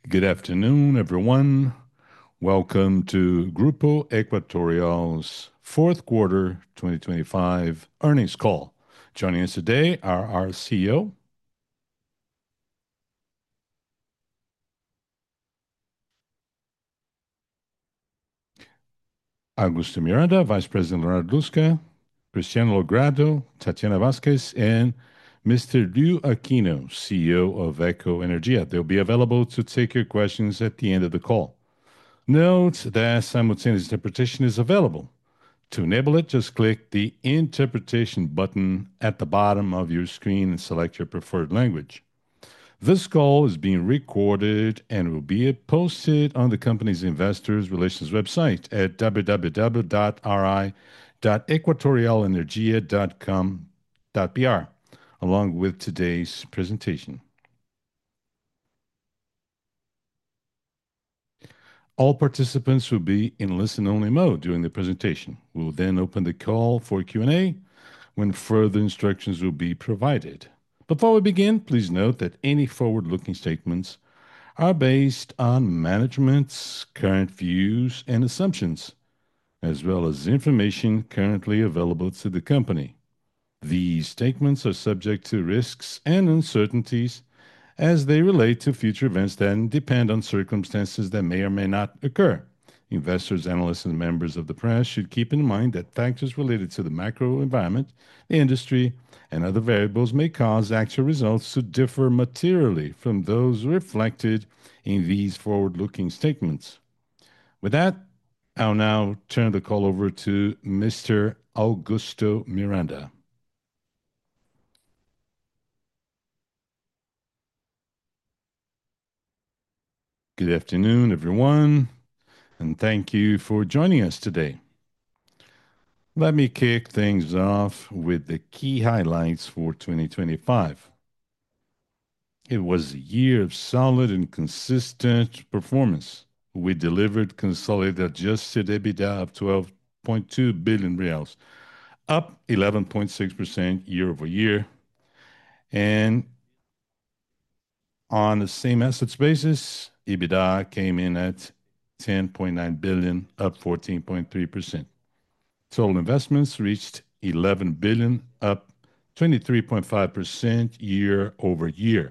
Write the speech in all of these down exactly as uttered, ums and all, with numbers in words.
Good afternoon, everyone. Welcome to Grupo Equatorial's fourth quarter twenty twenty-five earnings call. Joining us today are our C E O, Augusto Miranda, Vice President Leonardo Lusca, Cristiano Logrado, Tatiana Vasquez, and Mister Liu Aquino, C E O of Eco Energia. They'll be available to take your questions at the end of the call. Note that simultaneous interpretation is available. To enable it, just click the interpretation button at the bottom of your screen and select your preferred language. This call is being recorded and will be posted on the company's investors relations website at w w w dot r i dot equatorialenergia dot com dot b r, along with today's presentation. All participants will be in listen-only mode during the presentation. We will then open the call for Q and A when further instructions will be provided. Before we begin, please note that any forward-looking statements are based on management's current views and assumptions, as well as information currently available to the company. These statements are subject to risks and uncertainties as they relate to future events that depend on circumstances that may or may not occur. Investors, analysts, and members of the press should keep in mind that factors related to the macro environment, the industry, and other variables may cause actual results to differ materially from those reflected in these forward-looking statements. With that, I'll now turn the call over to Mister Augusto Miranda. Good afternoon, everyone, and thank you for joining us today. Let me kick things off with the key highlights for twenty twenty-five. It was a year of solid and consistent performance. We delivered consolidated adjusted EBITDA of twelve point two billion reals, up eleven point six percent year-over-year, and on the same assets basis, EBITDA came in at ten point nine billion, up fourteen point three percent. Total investments reached eleven billion, up twenty-three point five percent year-over-year,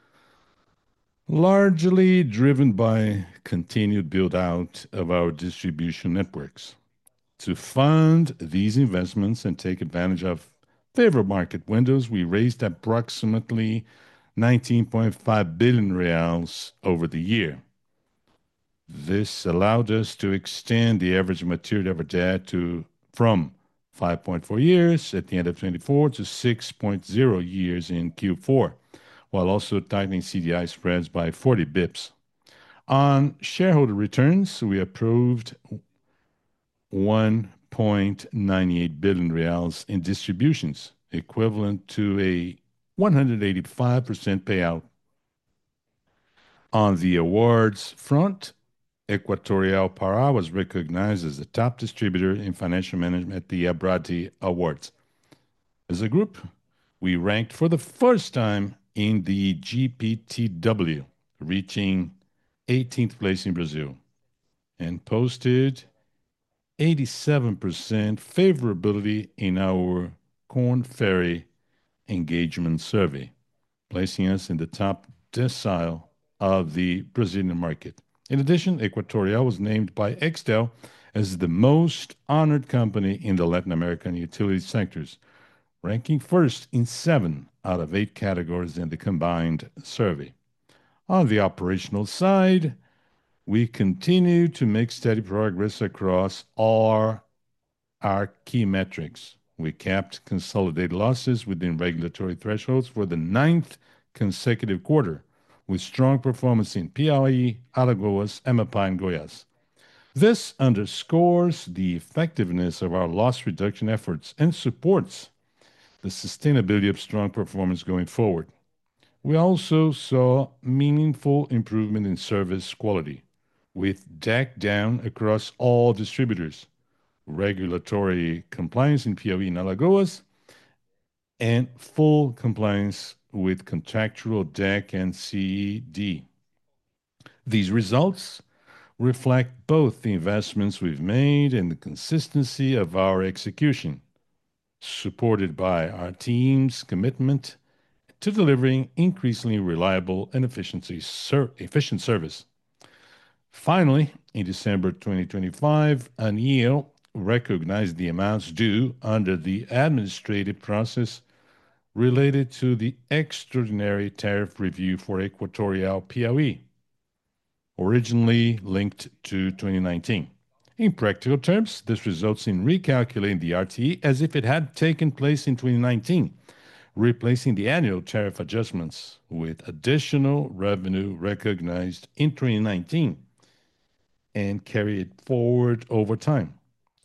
largely driven by continued build-out of our distribution networks. To fund these investments and take advantage of favorable market windows, we raised approximately nineteen point five billion reals over the year. This allowed us to extend the average maturity of our debt to from five point four years at the end of twenty-four to six point zero years in Q four, while also tightening C D I spreads by forty bips. On shareholder returns, we approved one point nine eight billion reals in distributions, equivalent to a one hundred eighty-five percent payout. On the awards front, Equatorial Pará was recognized as the top distributor in financial management at the Abradee Awards. As a group, we ranked for the first time in the G P T W, reaching eighteenth place in Brazil, and posted eighty-seven percent favorability in our Korn Ferry engagement survey, placing us in the top decile of the Brazilian market. In addition, Equatorial was named by Extel as the most honored company in the Latin American utility sectors, ranking first in seven out of eight categories in the combined survey. On the operational side, we continue to make steady progress across all our key metrics. We capped consolidated losses within regulatory thresholds for the ninth consecutive quarter, with strong performance in Piauí, Alagoas, Amapá, and Goiás. This underscores the effectiveness of our loss reduction efforts and supports the sustainability of strong performance going forward. We also saw meaningful improvement in service quality, with D E C down across all distributors, regulatory compliance in Piauí and Alagoas, and full compliance with contractual D E C and C E D. These results reflect both the investments we've made and the consistency of our execution, supported by our team's commitment to delivering increasingly reliable and efficiency ser- efficient service. Finally, in December twenty twenty-five, ANEEL recognized the amounts due under the administrative process related to the extraordinary tariff review for Equatorial Piauí, originally linked to twenty nineteen. In practical terms, this results in recalculating the R T E as if it had taken place in twenty nineteen, replacing the annual tariff adjustments with additional revenue recognized in twenty nineteen and carried forward over time.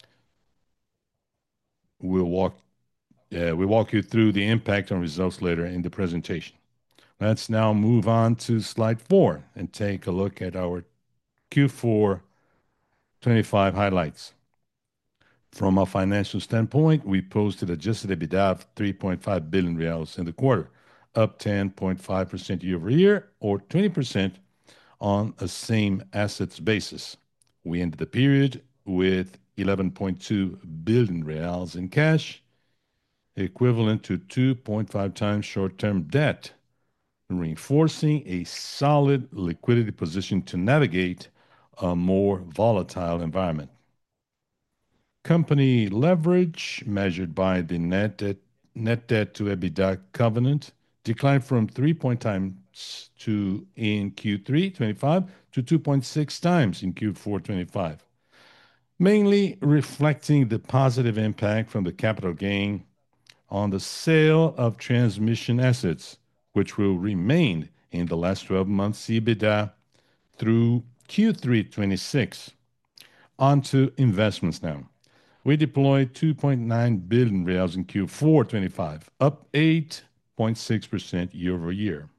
We'll walk uh, we'll walk you through the impact on results later in the presentation. Let's now move on to slide four and take a look at our Q four twenty-five highlights. From a financial standpoint, we posted adjusted EBITDA of three point five billion reais in the quarter, up ten point five percent year-over-year or twenty percent on a same assets basis. We ended the period with eleven point two billion reais in cash, equivalent to two point five times short-term debt, reinforcing a solid liquidity position to navigate a more volatile environment. Company leverage, measured by the net debt, net debt to EBITDA covenant, declined from three point times to in Q three twenty-five to two point six times in Q four twenty-five, mainly reflecting the positive impact from the capital gain on the sale of transmission assets, which will remain in the last twelve months EBITDA through Q three twenty-six. On to investments now. We deployed two point nine billion reais in Q four twenty-five, up eight point six percent year-over-year.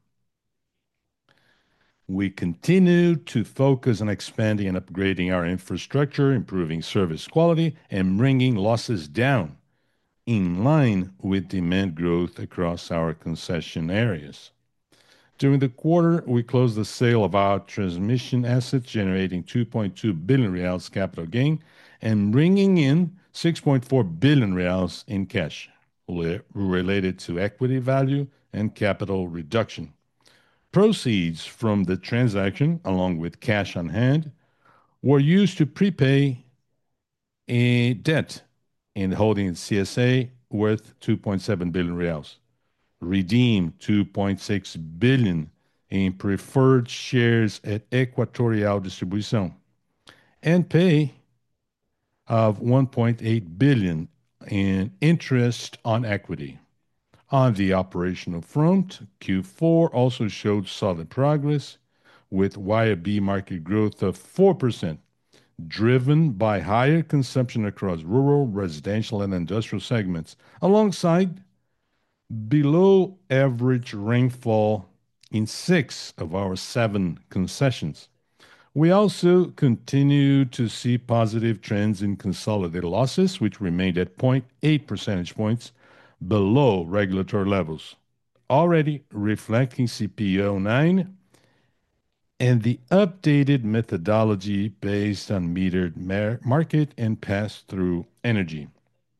We continue to focus on expanding and upgrading our infrastructure, improving service quality, and bringing losses down in line with demand growth across our concession areas. During the quarter, we closed the sale of our transmission assets, generating two point two billion reais capital gain and bringing in six point four billion reais in cash related to equity value and capital reduction. Proceeds from the transaction, along with cash on hand, were used to prepay a debt in holding C S A worth two point seven billion reais, redeem two point six billion in preferred shares at Equatorial Distribuição, and pay of one point eight billion in interest on equity. On the operational front, Q four also showed solid progress with Y A B market growth of four percent, driven by higher consumption across rural, residential, and industrial segments, alongside below average rainfall in six of our seven concessions. We also continue to see positive trends in consolidated losses, which remained at zero point eight percentage points below regulatory levels, already reflecting C P O nine and the updated methodology based on metered mar- market and pass-through energy.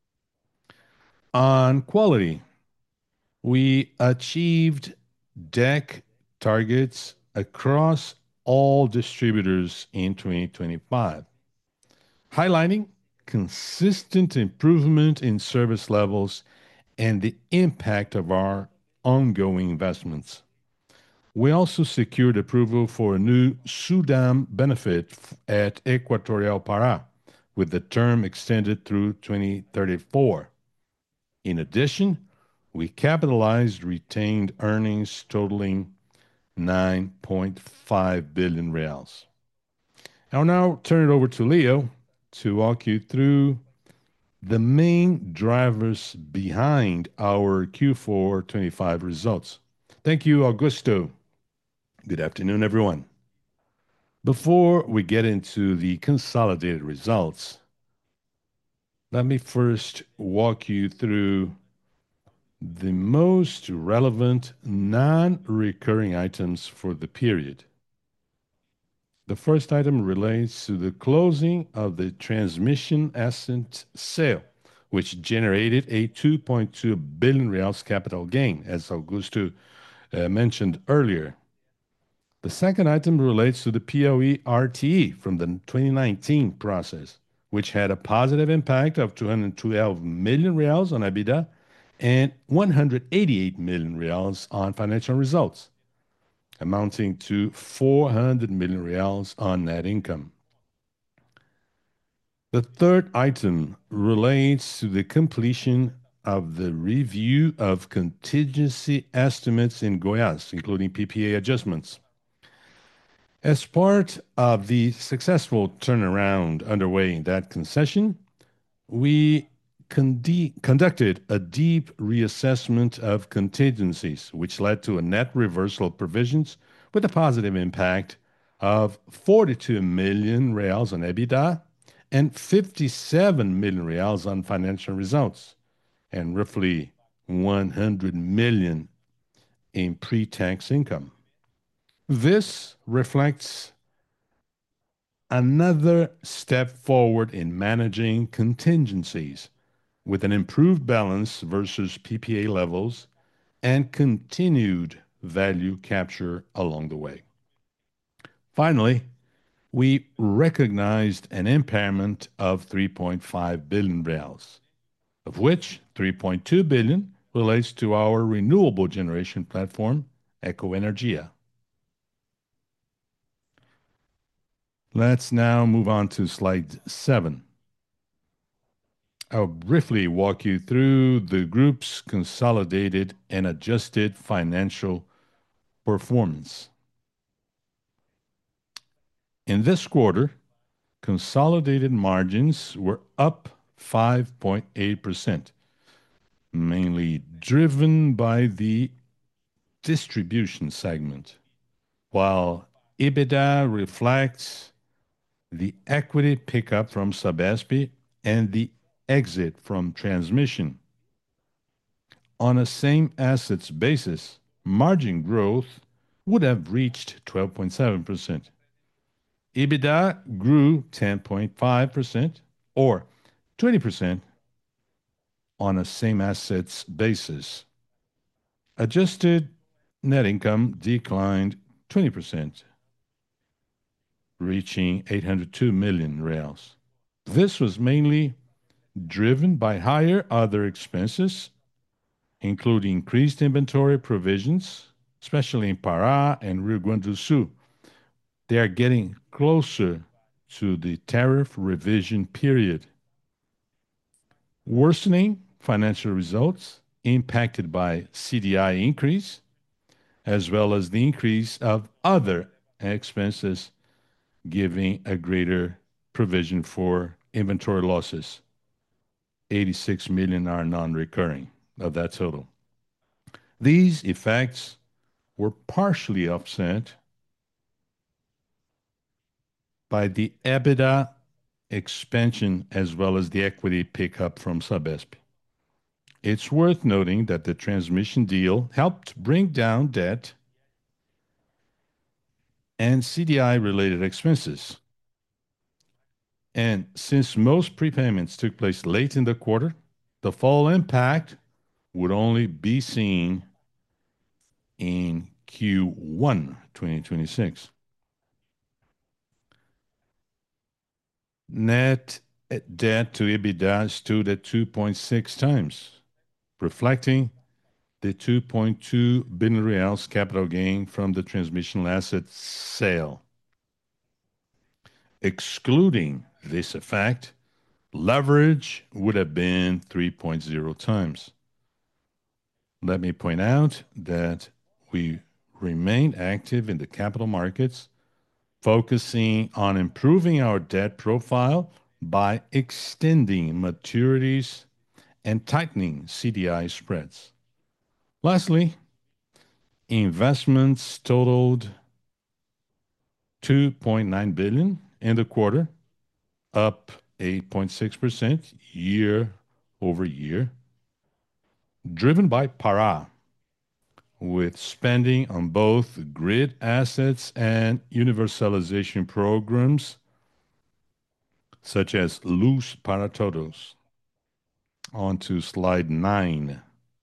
On quality, we achieved D E C targets across all distributors in twenty twenty-five, highlighting consistent improvement in service levels and the impact of our ongoing investments. We also secured approval for a new SUDAM benefit f- at Equatorial Pará, with the term extended through twenty thirty-four. In addition, we capitalized retained earnings totaling nine point five billion reais. I'll now turn it over to Leo to walk you through the main drivers behind our Q four twenty-five results. Thank you, Augusto. Good afternoon, everyone. Before we get into the consolidated results, let me first walk you through the most relevant non-recurring items for the period. The first item relates to the closing of the transmission asset sale, which generated a two point two billion reais capital gain, as Augusto uh, mentioned earlier. The second item relates to the P O E R T E from the twenty nineteen process, which had a positive impact of two hundred twelve million reals on EBITDA and one hundred eighty-eight million reals on financial results, amounting to four hundred million reals on net income. The third item relates to the completion of the review of contingency estimates in Goiás, including P P A adjustments. As part of the successful turnaround underway in that concession, we condi- conducted a deep reassessment of contingencies, which led to a net reversal of provisions with a positive impact of forty-two million reals on EBITDA and fifty-seven million reals on financial results, and roughly one hundred million in pre-tax income. This reflects another step forward in managing contingencies with an improved balance versus P P A levels and continued value capture along the way. Finally, we recognized an impairment of three point five billion reais, of which three point two billion relates to our renewable generation platform, Ecoenergia. Let's now move on to slide seven. I'll briefly walk you through the group's consolidated and adjusted financial performance. In this quarter, consolidated margins were up five point eight percent, mainly driven by the distribution segment, while EBITDA reflects the equity pickup from Sabesp and the exit from transmission. On a same assets basis, margin growth would have reached twelve point seven percent. EBITDA grew ten point five percent or twenty percent on a same assets basis. Adjusted net income declined twenty percent, reaching eight hundred two million reais. This was mainly driven by higher other expenses, including increased inventory provisions, especially in Pará and Rio Grande do Sul. They are getting closer to the tariff revision period. Worsening financial results impacted by C D I increase, as well as the increase of other expenses, giving a greater provision for inventory losses. eighty-six million are non-recurring of that total. These effects were partially offset by the EBITDA expansion as well as the equity pickup from Sabesp. It's worth noting that the transmission deal helped bring down debt and C D I-related expenses. And since most prepayments took place late in the quarter, the full impact would only be seen in Q one twenty twenty-six. Net debt to EBITDA stood at two point six times, reflecting the two point two billion reais capital gain from the transmission asset sale. Excluding this effect, leverage would have been three point zero times. Let me point out that we remain active in the capital markets, focusing on improving our debt profile by extending maturities and tightening C D I spreads. Lastly, investments totaled two point nine billion in the quarter, up eight point six percent year-over-year, driven by Pará, with spending on both grid assets and universalization programs such as Luz para Todos. On to slide nine.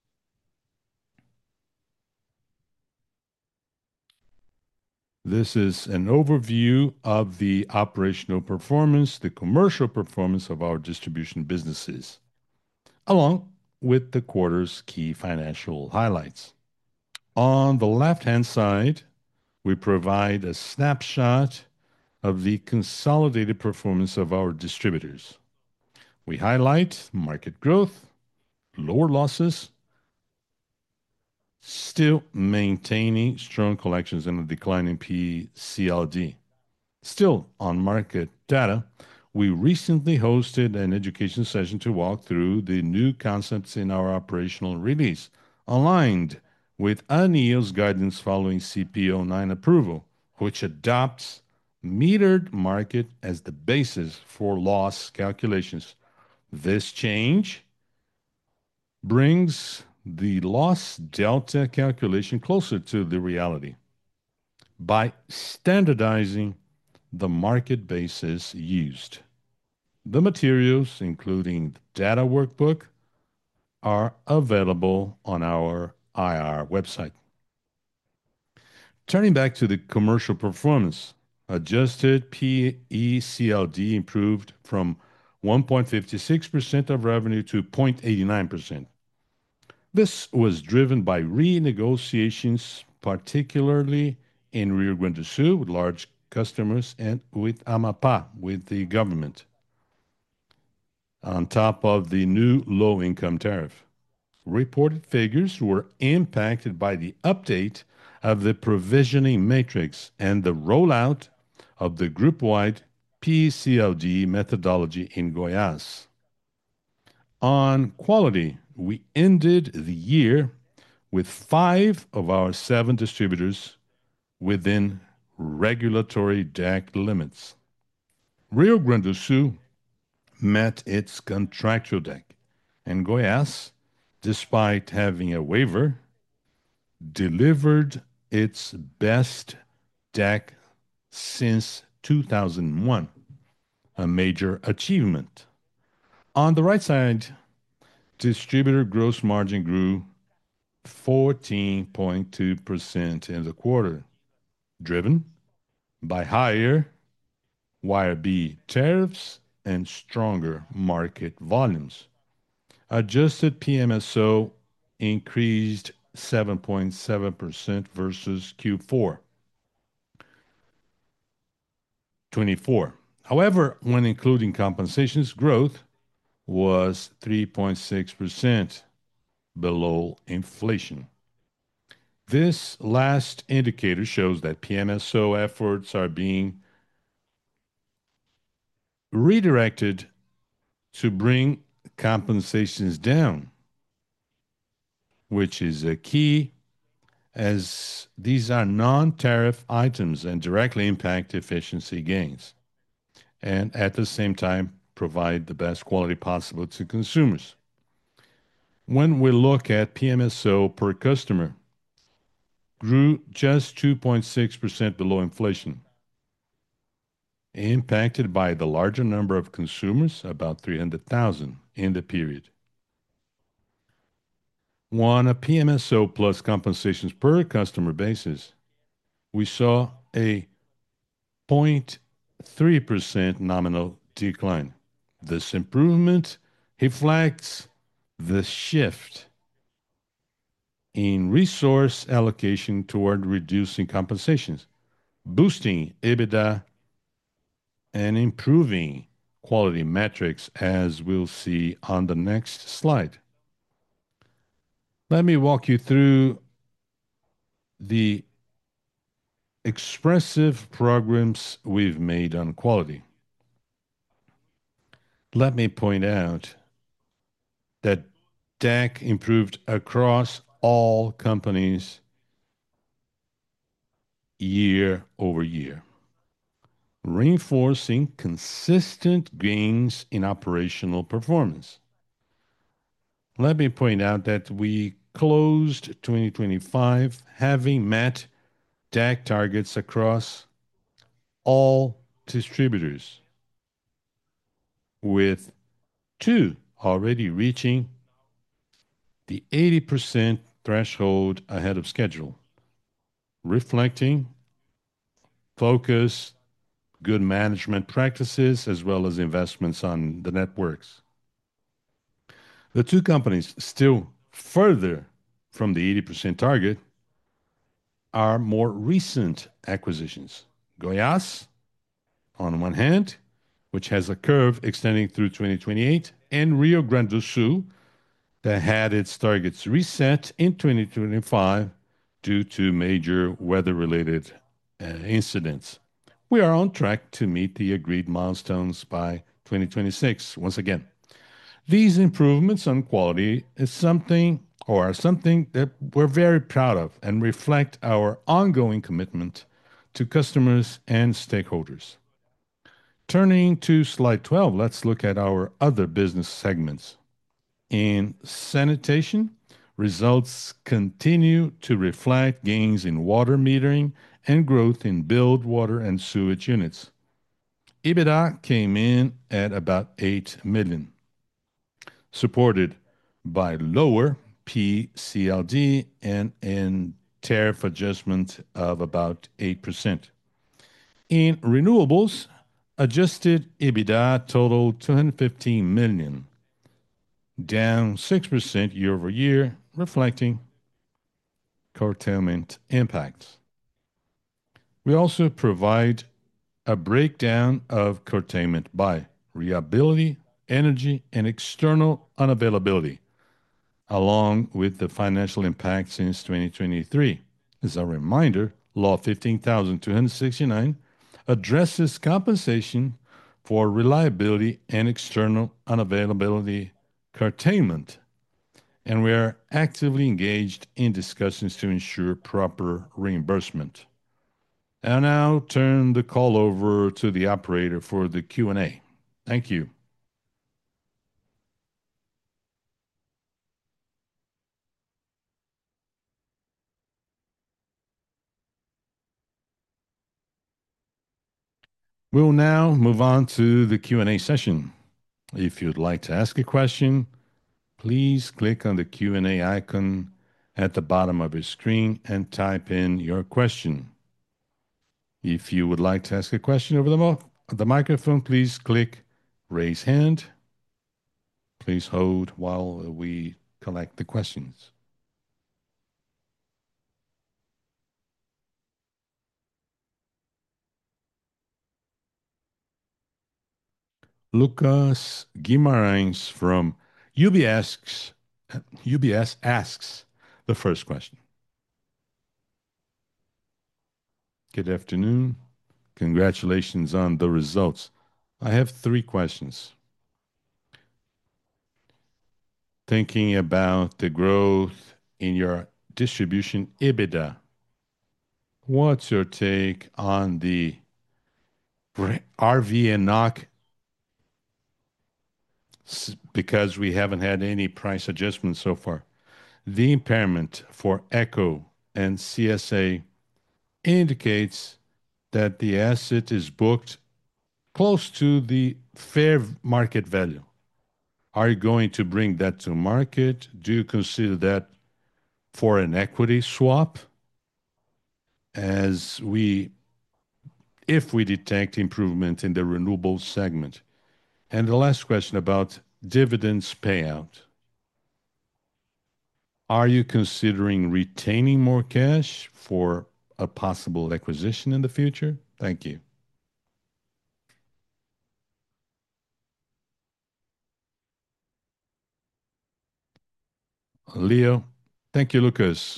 This is an overview of the operational performance, the commercial performance of our distribution businesses, along with the quarter's key financial highlights. On the left-hand side, we provide a snapshot of the consolidated performance of our distributors. We highlight market growth, lower losses, still maintaining strong collections and a decline in P C L D. Still on market data, we recently hosted an education session to walk through the new concepts in our operational release, aligned with ANEEL's guidance following C P zero nine approval, which adopts metered market as the basis for loss calculations. This change brings the loss delta calculation closer to the reality by standardizing the market basis used. The materials, including the data workbook, are available on our I R website. Turning back to the commercial performance, adjusted P E C L D improved from one point five six percent of revenue to zero point eight nine percent. This was driven by renegotiations, particularly in Rio Grande do Sul with large customers and with Amapá, with the government, on top of the new low-income tariff. Reported figures were impacted by the update of the provisioning matrix and the rollout of the group-wide P C L D methodology in Goiás. On quality, we ended the year with five of our seven distributors within regulatory D E C limits. Rio Grande do Sul met its contractual D E C, and Goiás, despite having a waiver, delivered its best D E C since two thousand one, a major achievement. On the right side, distributor gross margin grew fourteen point two percent in the quarter, driven by higher Wire B tariffs and stronger market volumes. Adjusted P M S O increased seven point seven percent versus Q four twenty-four. However, when including compensations, growth was three point six percent below inflation. This last indicator shows that P M S O efforts are being redirected to bring compensations down, which is a key as these are non-tariff items and directly impact efficiency gains, and at the same time provide the best quality possible to consumers. When we look at P M S O per customer, grew just two point six percent below inflation, impacted by the larger number of consumers, about three hundred thousand in the period. On a P M S O plus compensations per customer basis, we saw a zero point three percent nominal decline. This improvement reflects the shift in resource allocation toward reducing compensations, boosting EBITDA and improving quality metrics, as we'll see on the next slide. Let me walk you through the expressive programs we've made on quality. Let me point out that D E C improved across all companies year-over-year, reinforcing consistent gains in operational performance. Let me point out that we closed twenty twenty-five having met D A C targets across all distributors, with two already reaching the eighty percent threshold ahead of schedule, reflecting focus, good management practices, as well as investments on the networks. The two companies still further from the eighty percent target are more recent acquisitions. Goiás, on one hand, which has a curve extending through twenty twenty-eight, and Rio Grande do Sul, that had its targets reset in twenty twenty-five due to major weather-related uh, incidents. We are on track to meet the agreed milestones by twenty twenty-six. Once again, these improvements on quality is something or are something that we're very proud of and reflect our ongoing commitment to customers and stakeholders. Turning to slide twelve, let's look at our other business segments. In sanitation, results continue to reflect gains in water metering and growth in billed water and sewage units. EBITDA came in at about eight million, supported by lower P C L D and a tariff adjustment of about eight percent. In renewables, adjusted EBITDA totaled two hundred fifteen million, down six percent year-over-year, reflecting curtailment impacts. We also provide a breakdown of curtailment by reliability, energy, and external unavailability, along with the financial impact since twenty twenty-three. As a reminder, Law fifteen thousand two hundred sixty-nine addresses compensation for reliability and external unavailability curtailment, and we are actively engaged in discussions to ensure proper reimbursement. I'll now turn the call over to the operator for the Q and A. Thank you. We'll now move on to the Q and A session. If you'd like to ask a question, please click on the Q and A icon at the bottom of your screen and type in your question. If you would like to ask a question over the, mo- the microphone, please click raise hand. Please hold while we collect the questions. Lucas Guimarães from U B S, U B S asks the first question. Good afternoon. Congratulations on the results. I have three questions. Thinking about the growth in your distribution EBITDA, what's your take on the R V and N O C? Because we haven't had any price adjustments so far. The impairment for Eco and C S A indicates that the asset is booked close to the fair market value. Are you going to bring that to market? Do you consider that for an equity swap? As we, if we detect improvement in the renewable segment. And the last question about dividends payout. Are you considering retaining more cash for a possible acquisition in the future? Thank you. Leo, thank you, Lucas.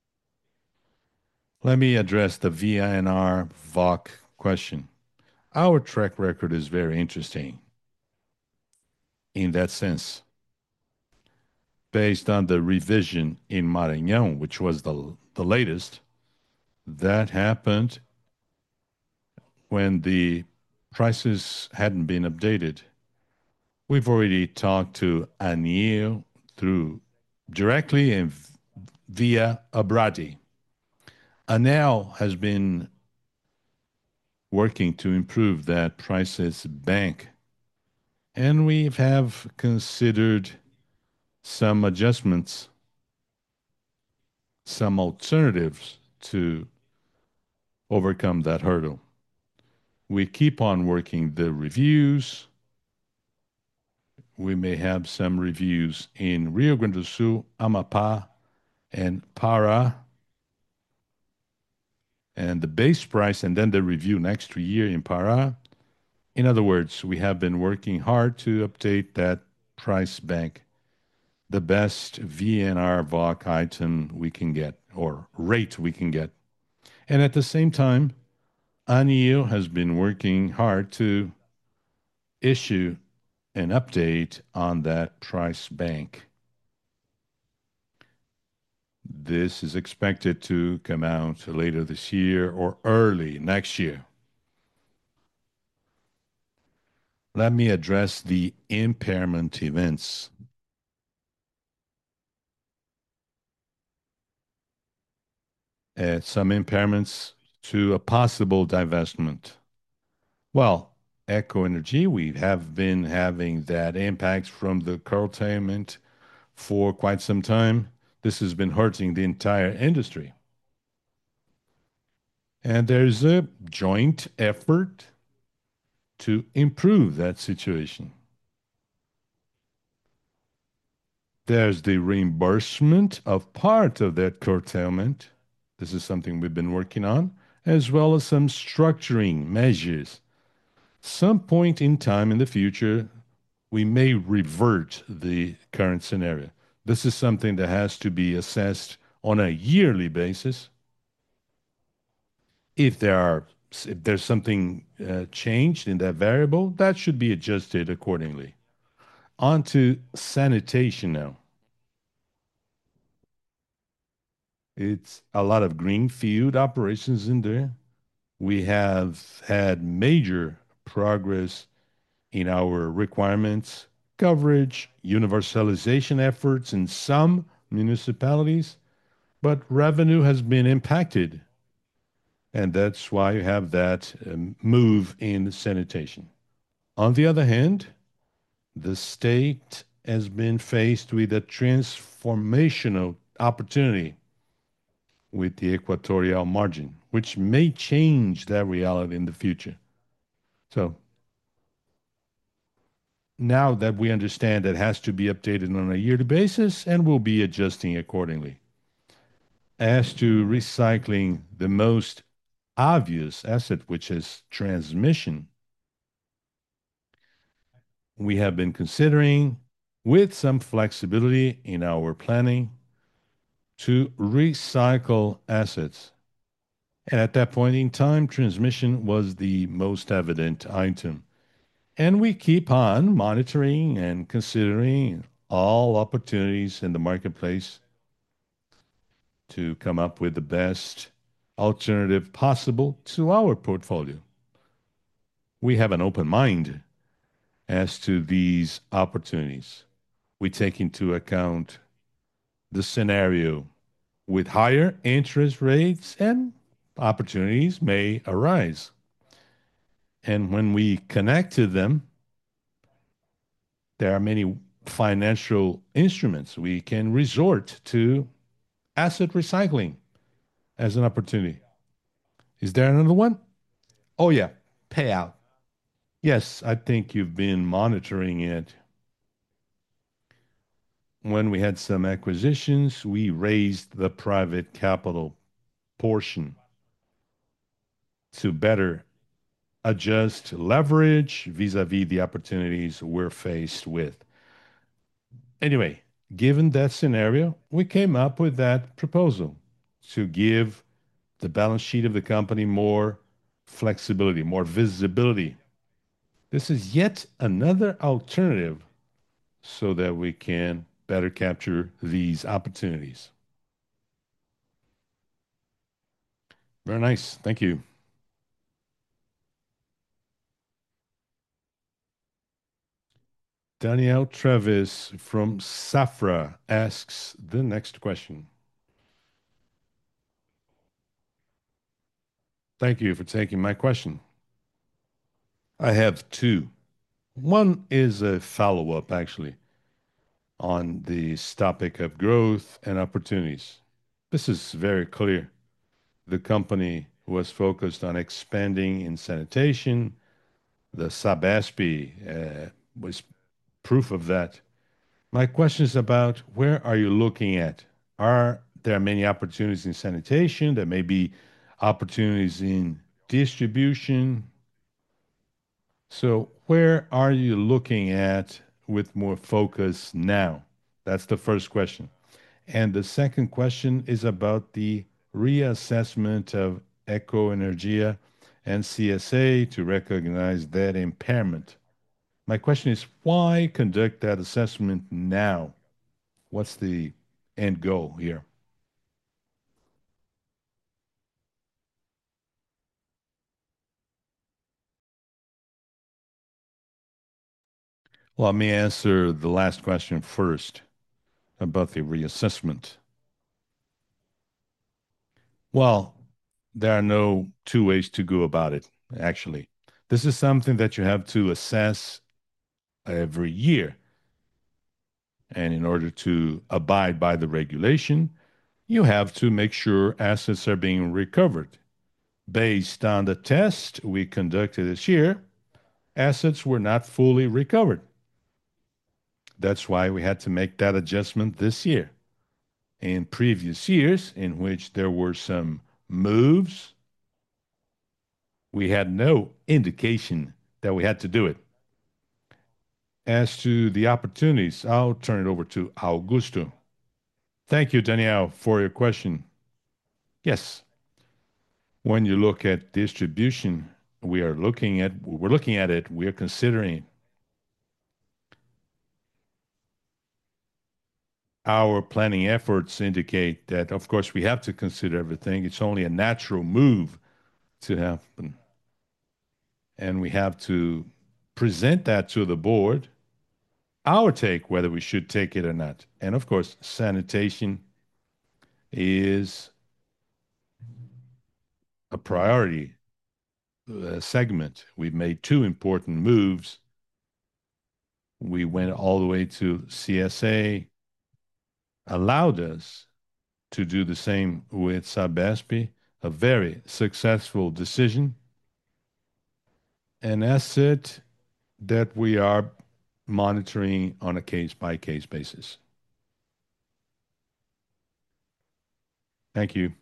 Let me address the V I N R V O C question. Our track record is very interesting in that sense. Based on the revision in Maranhão, which was the, the latest, that happened when the prices hadn't been updated. We've already talked to ANEEL through directly and via Abradi. Anel has been working to improve that prices bank, and we have considered some adjustments, some alternatives to overcome that hurdle. We keep on working the reviews. We may have some reviews in Rio Grande do Sul, Amapá, and Para, and the base price, and then the review next year in Para. In other words, we have been working hard to update that price bank, the best V N R V O C item we can get or rate we can get. And at the same time, ANEEL has been working hard to issue an update on that price bank. This is expected to come out later this year or early next year. Let me address the impairment events. Uh, some impairments to a possible divestment. Well, Eco Energy, we have been having that impact from the curtailment for quite some time. This has been hurting the entire industry. And there's a joint effort to improve that situation. There's the reimbursement of part of that curtailment. This is something we've been working on, as well as some structuring measures. Some point in time in the future, we may revert the current scenario. This is something that has to be assessed on a yearly basis. If there are if there's something uh, changed in that variable, that should be adjusted accordingly. On to sanitation now. It's a lot of greenfield operations in there. We have had major progress in our requirements, coverage, universalization efforts in some municipalities, but revenue has been impacted. And that's why you have that um, move in sanitation. On the other hand, the state has been faced with a transformational opportunity with the equatorial margin, which may change that reality in the future. So now that we understand that has to be updated on a yearly basis, and we'll be adjusting accordingly. As to recycling, the most obvious asset, which is transmission, we have been considering with some flexibility in our planning to recycle assets. And at that point in time, transmission was the most evident item. And we keep on monitoring and considering all opportunities in the marketplace to come up with the best alternative possible to our portfolio. We have an open mind as to these opportunities. We take into account the scenario with higher interest rates and opportunities may arise. And when we connect to them, there are many financial instruments. We can resort to asset recycling as an opportunity. Is there another one? Oh, yeah, payout. Yes, I think you've been monitoring it. When we had some acquisitions, we raised the private capital portion to better adjust leverage vis-à-vis the opportunities we're faced with. Anyway, given that scenario, we came up with that proposal to give the balance sheet of the company more flexibility, more visibility. This is yet another alternative so that we can better capture these opportunities. Very nice. Thank you. Daniel Travis from Safra asks the next question. Thank you for taking my question. I have two. One is a follow-up, actually, on this topic of growth and opportunities. This is very clear. The company was focused on expanding in sanitation. The Sabesp uh, was proof of that. My question is about where are you looking at? Are there many opportunities in sanitation? There may be opportunities in distribution. So, where are you looking at with more focus now? That's the first question. And the second question is about the reassessment of Eco Energia and C S A to recognize that impairment. My question is why conduct that assessment now? What's the end goal here? Well, let me answer the last question first about the reassessment. Well, there are no two ways to go about it, actually. This is something that you have to assess every year. And in order to abide by the regulation, you have to make sure assets are being recovered. Based on the test we conducted this year, assets were not fully recovered. That's why we had to make that adjustment this year. In previous years, in which there were some moves, we had no indication that we had to do it. As to the opportunities, I'll turn it over to Augusto. Thank you, Danielle, for your question. Yes, when you look at distribution, we are looking at we're looking at it, we are considering our planning efforts indicate that of course we have to consider everything. It's only a natural move to happen. And we have to present that to the board, our take whether we should take it or not. And of course, sanitation is a priority uh, segment. We've made two important moves. We went all the way to C S A, allowed us to do the same with Sabesp, a very successful decision, an asset that we are monitoring on a case-by-case basis. Thank you.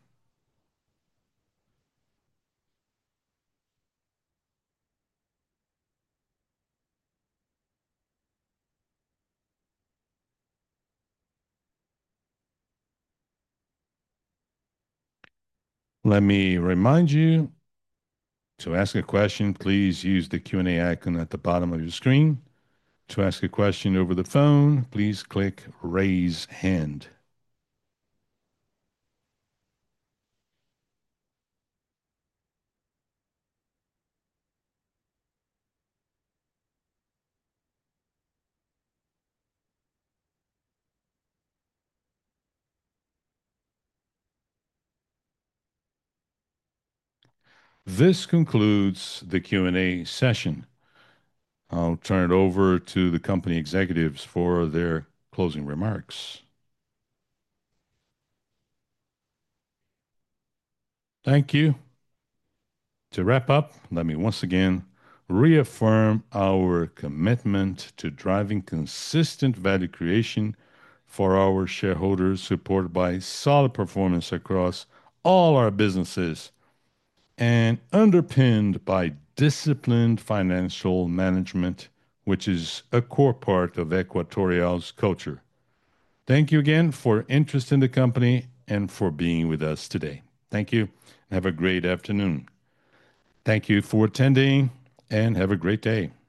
Let me remind you to ask a question, please use the Q and A icon at the bottom of your screen. To ask a question over the phone, please click Raise Hand. This concludes the Q and A session. I'll turn it over to the company executives for their closing remarks. Thank you. To wrap up, let me once again reaffirm our commitment to driving consistent value creation for our shareholders, supported by solid performance across all our businesses and underpinned by disciplined financial management, which is a core part of Equatorial's culture. Thank you again for interest in the company and for being with us today. Thank you. Have a great afternoon. Thank you for attending and have a great day.